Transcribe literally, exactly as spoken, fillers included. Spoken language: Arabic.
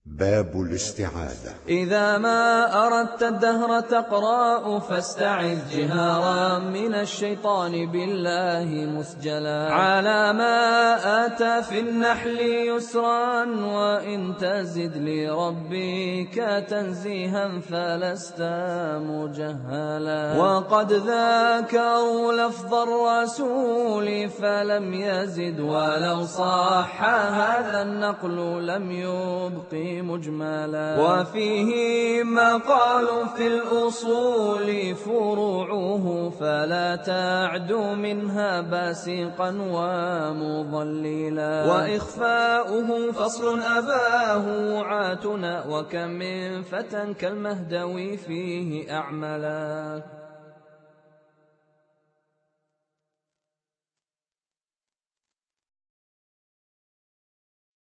باب الاستعاذة. إذا ما أردت الدهر تقرأ فاستعذ جهارا من الشيطان بالله مسجلا، على ما آتى في النحل يسرا وإن تزد لربك تنزيها فلست مجهلا. وقد ذاكروا لفظ الرسول فلم يزد ولو صح هذا النقل لم يبقي مجملا. وفيه مقال في الأصول فروعه فلا تعد منها باسقا ومضللا. وإخفاؤه فصل أباه وعاتنا وكم من فتى كالمهدوي فيه أعملا.